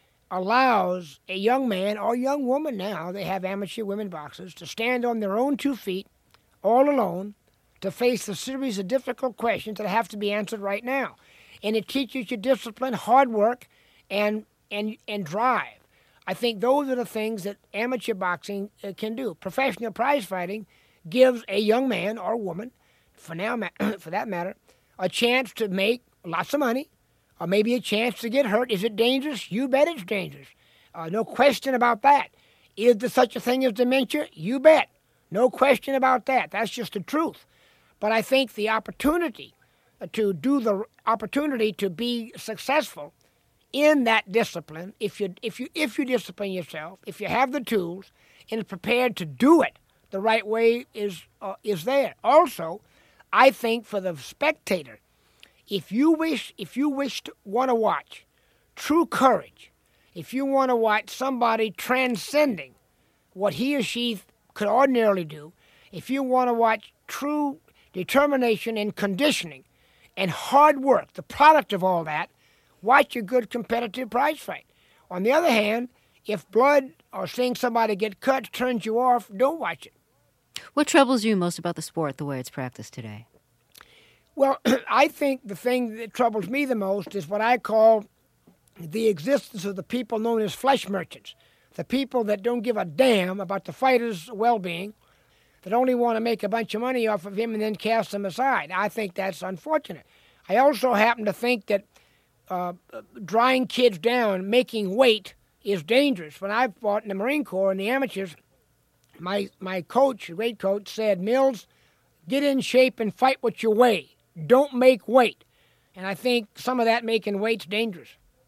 allows a young man or young woman now, they have amateur women boxers, to stand on their own two feet, all alone, to face a series of difficult questions that have to be answered right now. And it teaches you discipline, hard work, and and and drive. I think those are the things that amateur boxing uh, can do. Professional prize fighting gives a young man or woman, for now, for that matter, a chance to make lots of money, or maybe a chance to get hurt. Is it dangerous? You bet it's dangerous. Uh, no question about that. Is there such a thing as dementia? You bet. No question about that. That's just the truth. But I think the opportunity to do the opportunity to be successful in that discipline, if you if you if you discipline yourself, if you have the tools and are prepared to do it, the right way is uh, is there. Also, I think for the spectator, if you wish, if you wish to want to watch true courage, if you want to watch somebody transcending what he or she could ordinarily do, if you want to watch true determination and conditioning and hard work, the product of all that, watch a good competitive prize fight. On the other hand, if blood or seeing somebody get cut turns you off, don't watch it. What troubles you most about the sport, the way it's practiced today? Well, I think the thing that troubles me the most is what I call the existence of the people known as flesh merchants, the people that don't give a damn about the fighter's well-being, that only want to make a bunch of money off of him and then cast him aside. I think that's unfortunate. I also happen to think that uh, drying kids down, making weight, is dangerous. When I fought in the Marine Corps in the amateurs, my my coach, great coach, said, Mills, get in shape and fight what you weigh. Don't make weight. And I think some of that making weight's dangerous.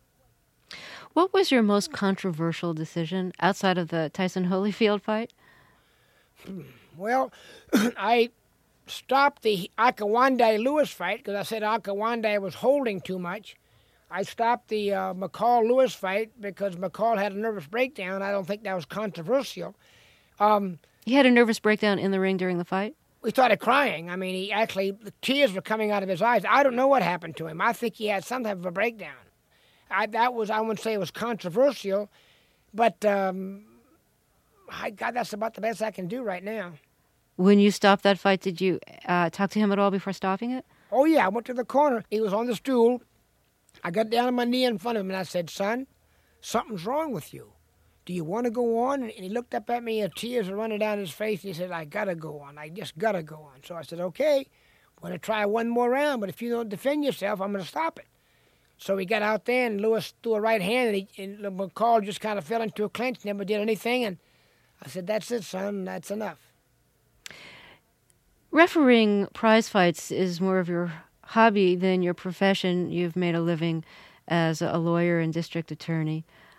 What was your most controversial decision outside of the Tyson Holyfield fight? Well, I stopped the Akawande-Lewis fight because I said Akawande was holding too much. I stopped the uh, McCall-Lewis fight because McCall had a nervous breakdown. I don't think that was controversial. Um, he had a nervous breakdown in the ring during the fight? We started crying. I mean, he actually, the tears were coming out of his eyes. I don't know what happened to him. I think he had some type of a breakdown. I, that was, I wouldn't say it was controversial, but um, I, God, that's about the best I can do right now. When you stopped that fight, did you uh, talk to him at all before stopping it? Oh, yeah. I went to the corner. He was on the stool. I got down on my knee in front of him, and I said, son, something's wrong with you. Do you want to go on? And he looked up at me, and tears were running down his face. He said, I got to go on. I just got to go on. So I said, okay, I'm going to try one more round, but if you don't defend yourself, I'm going to stop it. So he got out there, and Lewis threw a right hand, and, he, and McCall just kind of fell into a clinch, never did anything. And I said, that's it, son. That's enough. Refereeing prize fights is more of your hobby than your profession. You've made a living as a lawyer and district attorney.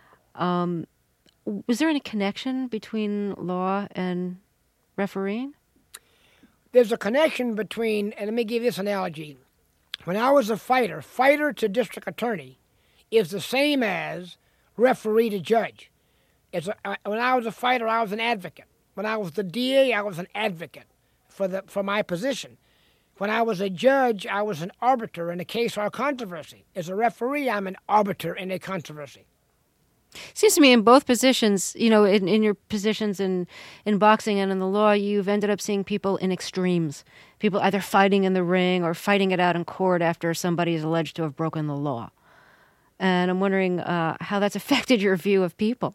Um, was there any connection between law and refereeing? There's a connection between, and let me give you this analogy. When I was a fighter, fighter to district attorney is the same as referee to judge. It's a, when I was a fighter, I was an advocate. When I was the D A, I was an advocate for the for my position. When I was a judge, I was an arbiter in a case or a controversy. As a referee, I'm an arbiter in a controversy. Seems to me in both positions, you know, in, in your positions in, in boxing and in the law, you've ended up seeing people in extremes. People either fighting in the ring or fighting it out in court after somebody is alleged to have broken the law. And I'm wondering uh, how that's affected your view of people.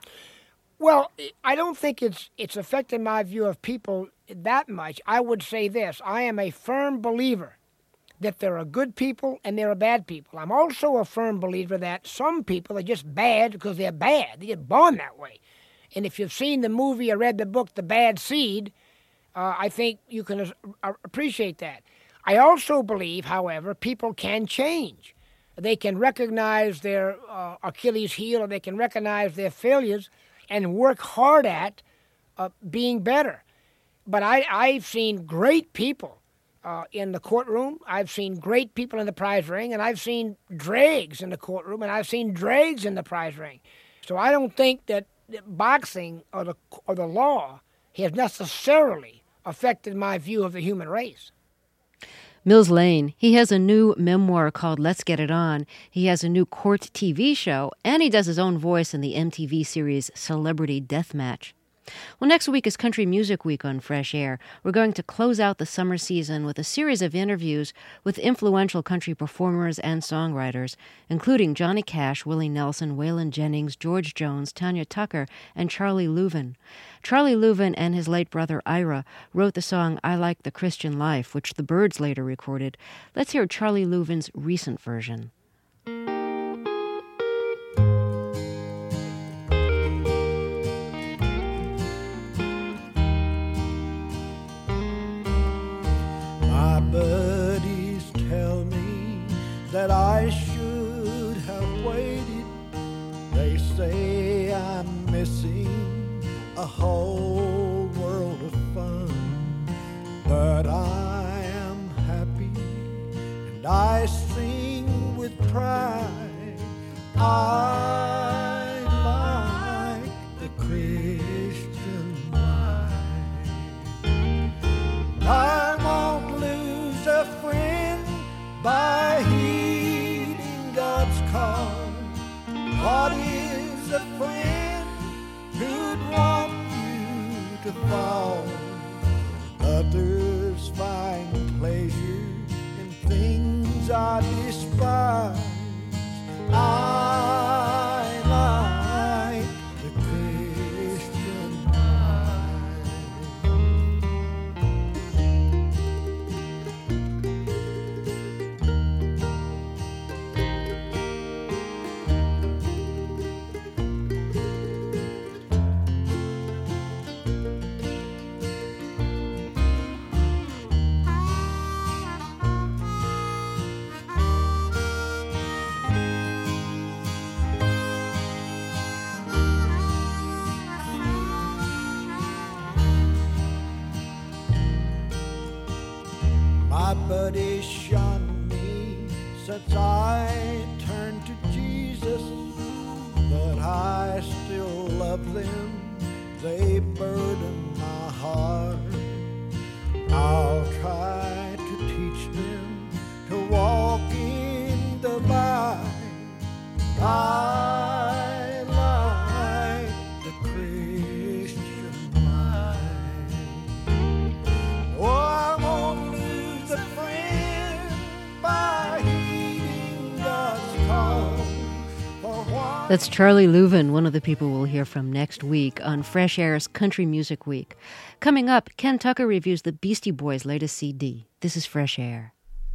Well, I don't think it's it's affected my view of people that much. I would say this. I am a firm believer that there are good people and there are bad people. I'm also a firm believer that some people are just bad because they're bad. They get born that way. And if you've seen the movie or read the book, The Bad Seed, uh, I think you can uh, appreciate that. I also believe, however, people can change. They can recognize their uh, Achilles heel, or they can recognize their failures and work hard at uh, being better. But I, I've seen great people uh, in the courtroom. I've seen great people in the prize ring, and I've seen dregs in the courtroom, and I've seen dregs in the prize ring. So I don't think that boxing or the or the law has necessarily affected my view of the human race. Mills Lane, he has a new memoir called Let's Get It On. He has a new court T V show, and he does his own voice in the M T V series Celebrity Deathmatch. Well, next week is Country Music Week on Fresh Air. We're going to close out the summer season with a series of interviews with influential country performers and songwriters, including Johnny Cash, Willie Nelson, Waylon Jennings, George Jones, Tanya Tucker, and Charlie Louvin. Charlie Louvin and his late brother Ira wrote the song I Like the Christian Life, which the Byrds later recorded. Let's hear Charlie Louvin's recent version. My buddies tell me that I should have waited. They say I'm missing a whole world of My buddies shun me since I turned to Jesus, but I still love them. They burden my heart. I'll try to teach them to walk in the light. I like the Christian life. Oh, I won't lose a friend by heeding God's call. For what That's Charlie Louvin, one of the people we'll hear from next week on Fresh Air's Country Music Week. Coming up, Ken Tucker reviews the Beastie Boys' latest C D. This is Fresh Air.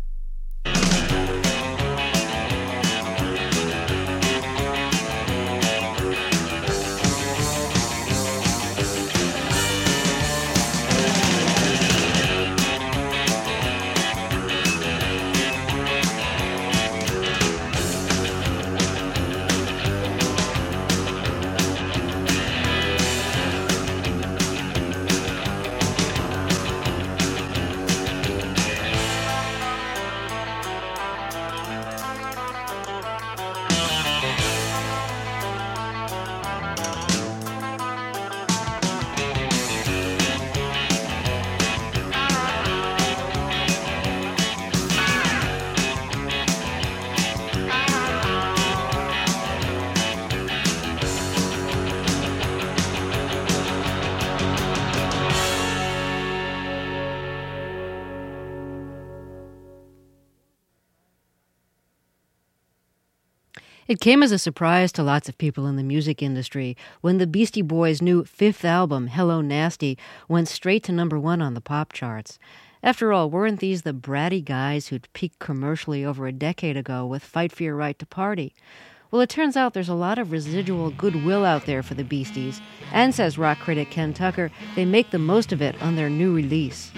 It came as a surprise to lots of people in the music industry when the Beastie Boys' new fifth album, Hello Nasty, went straight to number one on the pop charts. After all, weren't these the bratty guys who'd peaked commercially over a decade ago with Fight for Your Right to Party? Well, it turns out there's a lot of residual goodwill out there for the Beasties, and, says rock critic Ken Tucker, they make the most of it on their new release.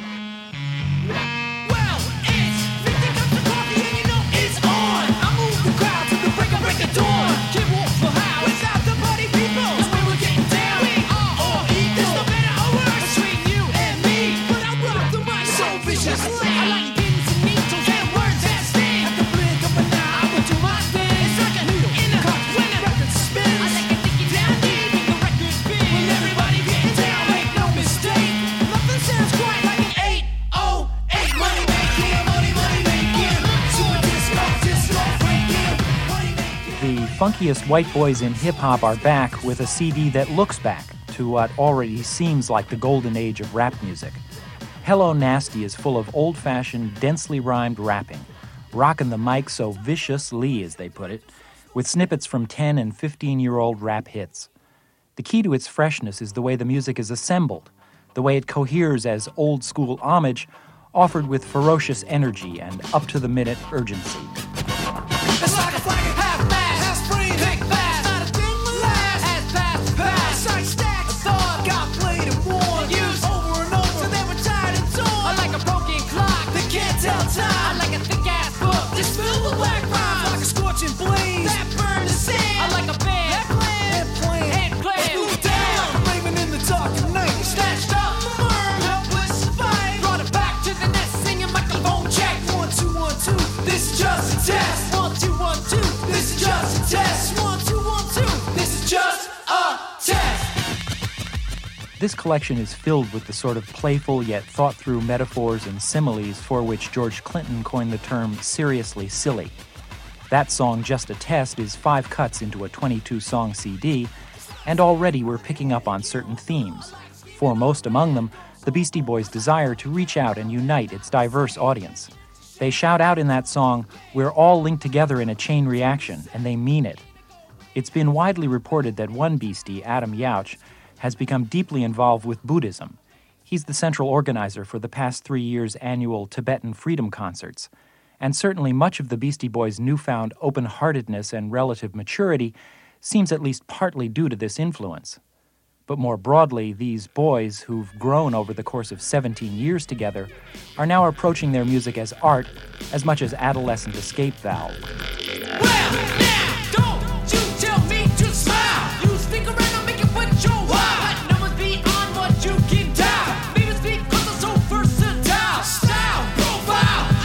Funkiest white boys in hip-hop are back with a C D that looks back to what already seems like the golden age of rap music. Hello Nasty is full of old-fashioned, densely rhymed rapping, rocking the mic so viciously, as they put it, with snippets from ten and fifteen-year-old rap hits. The key to its freshness is the way the music is assembled, the way it coheres as old-school homage, offered with ferocious energy and up-to-the-minute urgency. It's like a flag of half mass, half spring, thick fast, not a thing will last, as fast pass, like stacks, thought, got played and worn, used over and over, so they were tired and torn. I like a broken clock that can't tell time, I like a thick ass book that's filled with black rhymes, like a scorching blaze that burns the sand. I like a band that plans and plans and plans, that blew down, raving in the dark of night, snatched up the worm, helpless survive, brought it back to the nest, singing microphone check, one two one two, this is just a test. This is just a test. One, two, one, two. This is just a test. This collection is filled with the sort of playful yet thought-through metaphors and similes for which George Clinton coined the term seriously silly. That song, Just a Test, is five cuts into a twenty-two song C D, and already we're picking up on certain themes. Foremost among them, the Beastie Boys' desire to reach out and unite its diverse audience. They shout out in that song, "We're all linked together in a chain reaction," and they mean it. It's been widely reported that one Beastie, Adam Yauch, has become deeply involved with Buddhism. He's the central organizer for the past three years' annual Tibetan Freedom Concerts. And certainly much of the Beastie Boys' newfound open-heartedness and relative maturity seems at least partly due to this influence. But more broadly, these boys, who've grown over the course of seventeen years together, are now approaching their music as art as much as adolescent escape valve. Well, now, don't you tell me to smile. You speak around and make it what you want. Let numbers beyond what you can dial. Maybe it's because I'm so versatile. Style, profile,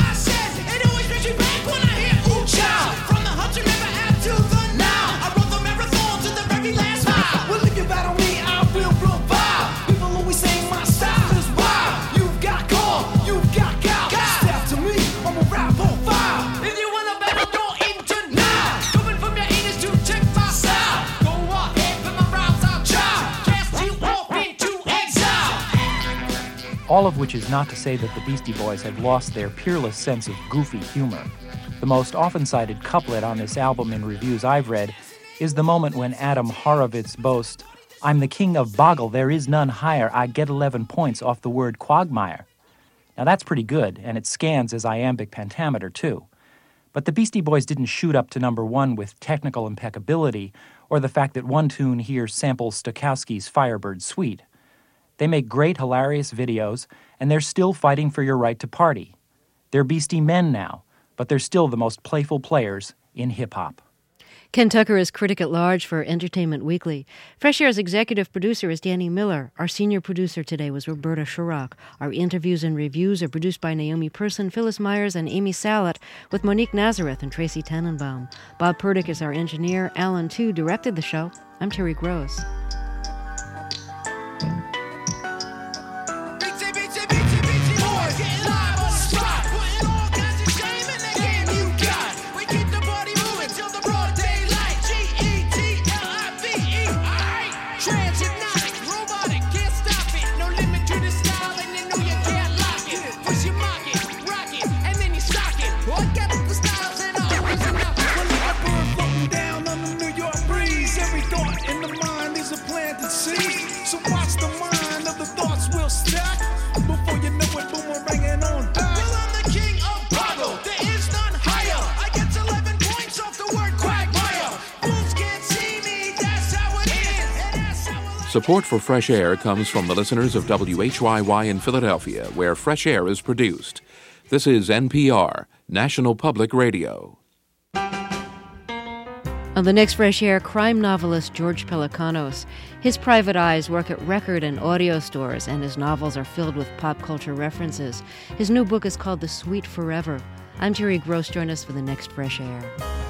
all of which is not to say that the Beastie Boys have lost their peerless sense of goofy humor. The most often cited couplet on this album in reviews I've read is the moment when Adam Horovitz boasts, "I'm the king of boggle, there is none higher, I get eleven points off the word quagmire." Now that's pretty good, and it scans as iambic pentameter too. But the Beastie Boys didn't shoot up to number one with technical impeccability or the fact that one tune here samples Stokowski's Firebird Suite. They make great, hilarious videos, and they're still fighting for your right to party. They're Beastie men now, but they're still the most playful players in hip-hop. Ken Tucker is critic at large for Entertainment Weekly. Fresh Air's executive producer is Danny Miller. Our senior producer today was Roberta Shurrock. Our interviews and reviews are produced by Naomi Person, Phyllis Myers, and Amy Salat, with Monique Nazareth and Tracy Tannenbaum. Bob Purdick is our engineer. Alan Tu directed the show. I'm Terry Gross. Support for Fresh Air comes from the listeners of W H Y Y in Philadelphia, where Fresh Air is produced. This is N P R, National Public Radio. On the next Fresh Air, crime novelist George Pelecanos. His private eyes work at record and audio stores, and his novels are filled with pop culture references. His new book is called The Sweet Forever. I'm Terry Gross. Join us for the next Fresh Air.